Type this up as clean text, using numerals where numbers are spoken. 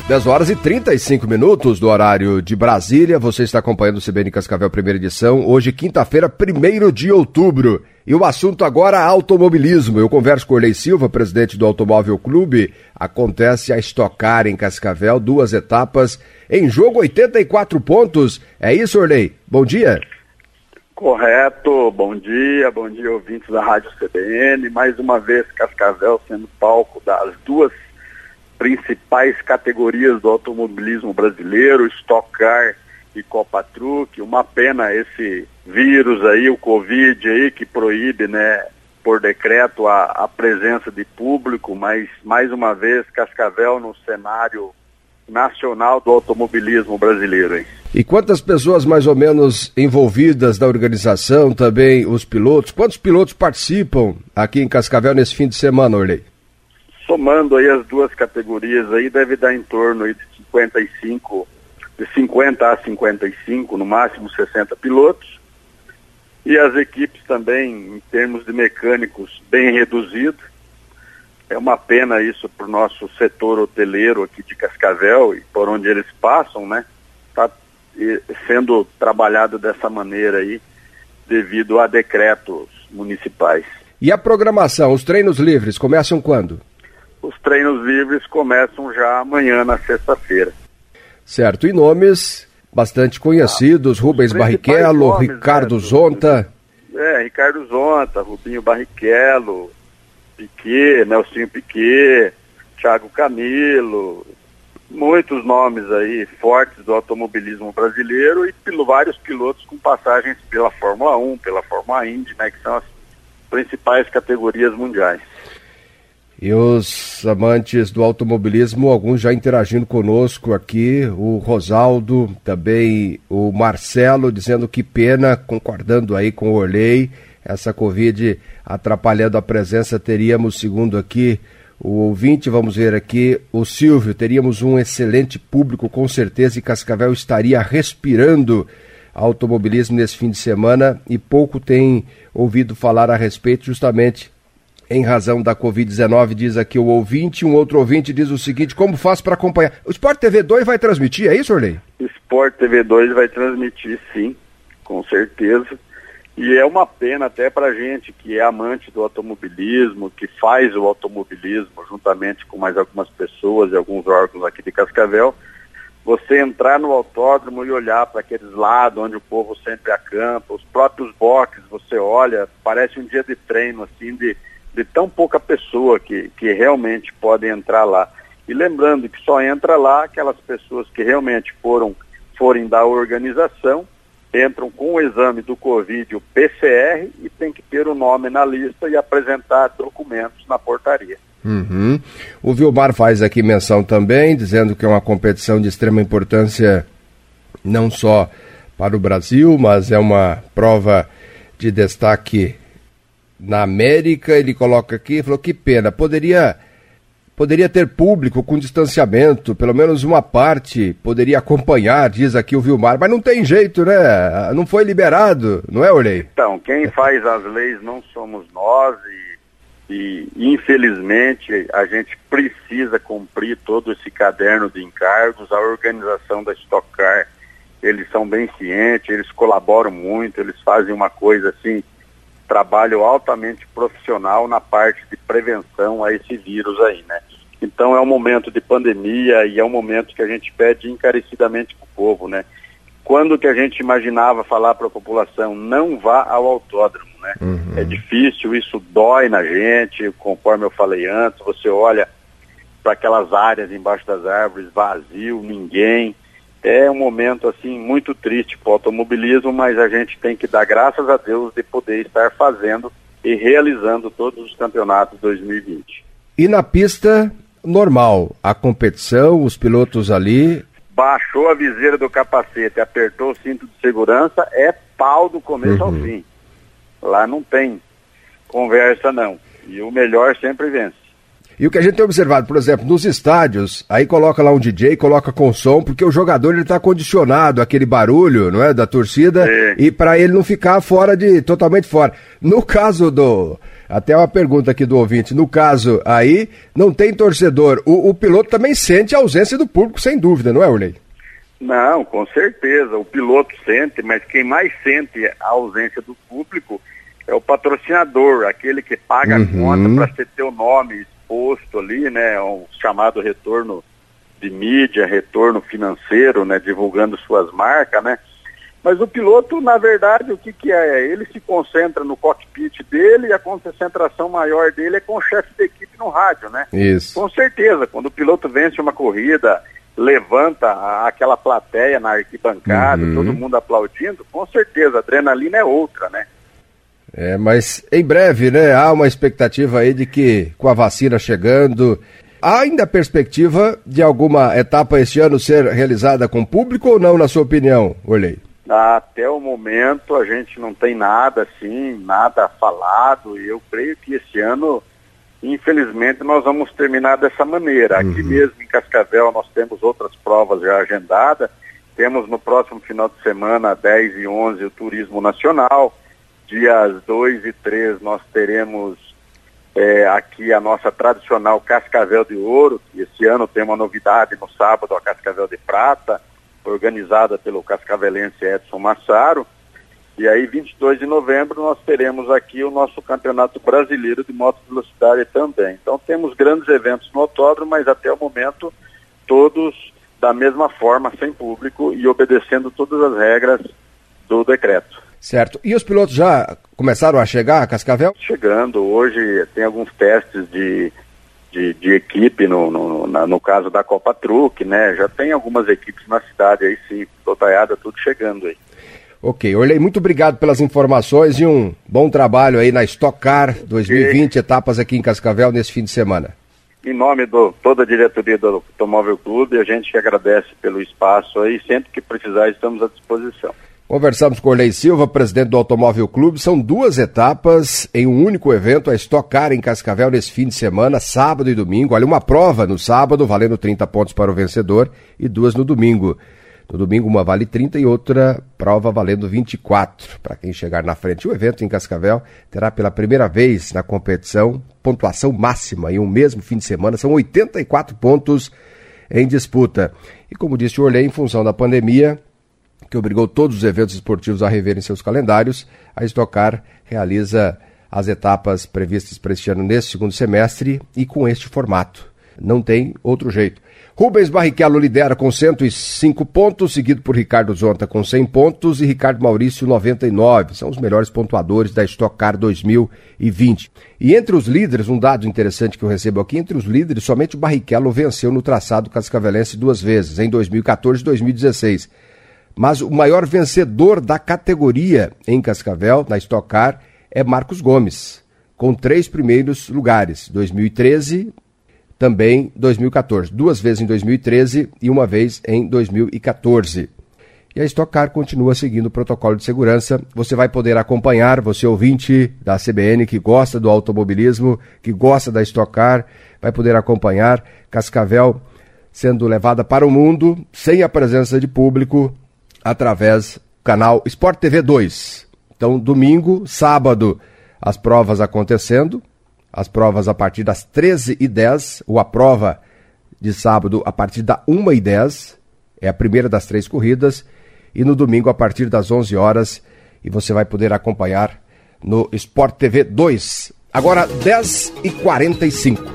10 horas e 35 minutos do horário de Brasília. Você está acompanhando o CBN Cascavel, primeira edição. Hoje, quinta-feira, 1º de outubro. E o assunto agora, automobilismo. Eu converso com o Orley Silva, presidente do Automóvel Clube. Acontece a Stock Car em Cascavel, 2 etapas. Em jogo, 84 pontos. É isso, Orley? Bom dia. Correto. Bom dia, ouvintes da Rádio CBN. Mais uma vez, Cascavel sendo palco das 2 principais categorias do automobilismo brasileiro, Stock Car e Copa Truck. Uma pena esse vírus aí, o Covid aí, que proíbe, né, por decreto a presença de público, mas mais uma vez Cascavel no cenário nacional do automobilismo brasileiro, hein? E quantas pessoas mais ou menos envolvidas da organização, também os pilotos? Quantos pilotos participam aqui em Cascavel nesse fim de semana, Orley? Somando aí as 2 categorias aí, deve dar em torno aí de 50 a 55, no máximo 60 pilotos. E as equipes também, em termos de mecânicos, bem reduzido. É uma pena isso para o nosso setor hoteleiro aqui de Cascavel e por onde eles passam, né? Está sendo trabalhado dessa maneira aí, devido a decretos municipais. E a programação, os treinos livres, começam quando? Os treinos livres começam já amanhã, na sexta-feira. Certo, e nomes bastante conhecidos, Rubens Barrichello, nomes, Ricardo Zonta. Ricardo Zonta, Rubinho Barrichello, Piquet, Nelsinho Piquet, Thiago Camilo, muitos nomes aí fortes do automobilismo brasileiro e vários pilotos com passagens pela Fórmula 1, pela Fórmula Indy, né, que são as principais categorias mundiais. E os amantes do automobilismo, alguns já interagindo conosco aqui, o Rosaldo, também o Marcelo, dizendo que pena, concordando aí com o Orley, essa Covid atrapalhando a presença, teríamos, segundo aqui o ouvinte, vamos ver aqui, o Silvio, teríamos um excelente público, com certeza, e Cascavel estaria respirando automobilismo nesse fim de semana, e pouco tem ouvido falar a respeito, justamente em razão da Covid-19, diz aqui o ouvinte. Um outro ouvinte diz o seguinte: como faz para acompanhar? O Sport TV 2 vai transmitir, é isso, Orley? O Sport TV 2 vai transmitir, sim, com certeza. E é uma pena até para a gente que é amante do automobilismo, que faz o automobilismo juntamente com mais algumas pessoas e alguns órgãos aqui de Cascavel, você entrar no autódromo e olhar para aqueles lados onde o povo sempre acampa, os próprios boxes, você olha, parece um dia de treino, assim, de tão pouca pessoa que realmente podem entrar lá. E lembrando que só entra lá aquelas pessoas que realmente forem da organização, entram com o exame do Covid, o PCR, e tem que ter o nome na lista e apresentar documentos na portaria. Uhum. O Vilmar faz aqui menção também, dizendo que é uma competição de extrema importância não só para o Brasil, mas é uma prova de destaque na América. Ele coloca aqui, falou que pena, poderia ter público com distanciamento, pelo menos uma parte poderia acompanhar, diz aqui o Vilmar, mas não tem jeito, né? Não foi liberado, não é, Orley? Então, quem faz as leis não somos nós e infelizmente a gente precisa cumprir todo esse caderno de encargos. A organização da Stock Car, eles são bem cientes, eles colaboram muito, eles fazem uma coisa assim, trabalho altamente profissional na parte de prevenção a esse vírus aí, né? Então é um momento de pandemia e é um momento que a gente pede encarecidamente para o povo, né? Quando que a gente imaginava falar para a população, não vá ao autódromo, né? Uhum. É difícil, isso dói na gente, conforme eu falei antes, você olha para aquelas áreas embaixo das árvores, vazio, ninguém. É um momento assim muito triste para o automobilismo, mas a gente tem que dar graças a Deus de poder estar fazendo e realizando todos os campeonatos 2020. E na pista normal, a competição, os pilotos ali... Baixou a viseira do capacete, apertou o cinto de segurança, é pau do começo ao fim. Lá não tem conversa não, e o melhor sempre vence. E o que a gente tem observado, por exemplo, nos estádios, aí coloca lá um DJ, coloca com som, porque o jogador ele está condicionado àquele barulho, não é, da torcida, e para ele não ficar totalmente fora. No caso Até uma pergunta aqui do ouvinte. No caso aí, não tem torcedor. O piloto também sente a ausência do público, sem dúvida, não é, Urley? Não, com certeza. O piloto sente, mas quem mais sente a ausência do público é o patrocinador, aquele que paga a conta para você ter o nome exposto ali, né? Um chamado retorno de mídia, retorno financeiro, né? Divulgando suas marcas, né? Mas o piloto, na verdade, o que é? Ele se concentra no cockpit dele e a concentração maior dele é com o chefe da equipe no rádio, né? Isso. Com certeza, quando o piloto vence uma corrida, levanta aquela plateia na arquibancada, todo mundo aplaudindo, com certeza, a adrenalina é outra, né? Mas em breve, né, há uma expectativa aí de que com a vacina chegando, há ainda a perspectiva de alguma etapa este ano ser realizada com público ou não, na sua opinião, Urley? Até o momento a gente não tem nada assim, nada falado, e eu creio que esse ano, infelizmente, nós vamos terminar dessa maneira. Aqui mesmo em Cascavel nós temos outras provas já agendadas, temos no próximo final de semana, 10 e 11, o Turismo Nacional, dias 2 e 3 nós teremos aqui a nossa tradicional Cascavel de Ouro, que esse ano tem uma novidade no sábado, a Cascavel de Prata, organizada pelo cascavelense Edson Massaro, e aí 22 de novembro nós teremos aqui o nosso Campeonato Brasileiro de Moto Velocidade também. Então temos grandes eventos no autódromo, mas até o momento todos da mesma forma, sem público e obedecendo todas as regras do decreto. Certo. E os pilotos já começaram a chegar a Cascavel? Chegando. Hoje tem alguns testes de equipe, no caso da Copa Truck, né? Já tem algumas equipes na cidade aí, sim, totaiada, tudo chegando aí. Ok, Urley, muito obrigado pelas informações e um bom trabalho aí na Stock Car 2020, etapas aqui em Cascavel nesse fim de semana. Em nome de toda a diretoria do Automóvel Clube, a gente que agradece pelo espaço aí, sempre que precisar estamos à disposição. Conversamos com Urley Silva, presidente do Automóvel Clube. São 2 etapas em um único evento, a Stock Car em Cascavel nesse fim de semana, sábado e domingo. Olha, uma prova no sábado, valendo 30 pontos para o vencedor, e 2 no domingo. No domingo uma vale 30 e outra prova valendo 24 para quem chegar na frente. O evento em Cascavel terá pela primeira vez na competição pontuação máxima em um mesmo fim de semana. São 84 pontos em disputa. E como disse o Urley, em função da pandemia, que obrigou todos os eventos esportivos a reverem seus calendários, a Stock Car realiza as etapas previstas para este ano nesse segundo semestre e com este formato. Não tem outro jeito. Rubens Barrichello lidera com 105 pontos, seguido por Ricardo Zonta com 100 pontos e Ricardo Maurício 99. São os melhores pontuadores da Stock Car 2020. E entre os líderes, um dado interessante que eu recebo aqui, entre os líderes, somente o Barrichello venceu no traçado cascavelense 2 vezes, em 2014 e 2016. Mas o maior vencedor da categoria em Cascavel, na Stock Car, é Marcos Gomes, com 3 primeiros lugares, 2013, também 2014. 2 vezes em 2013 e 1 vez em 2014. E a Stock Car continua seguindo o protocolo de segurança. Você vai poder acompanhar, você ouvinte da CBN que gosta do automobilismo, que gosta da Stock Car, vai poder acompanhar Cascavel sendo levada para o mundo, sem a presença de público, através do canal Sport TV 2. Então, domingo, sábado, as provas acontecendo, as provas a partir das 13h10, ou a prova de sábado a partir da 1h10, é a primeira das 3 corridas, e no domingo a partir das 11 horas, e você vai poder acompanhar no Sport TV 2. Agora, 10h45.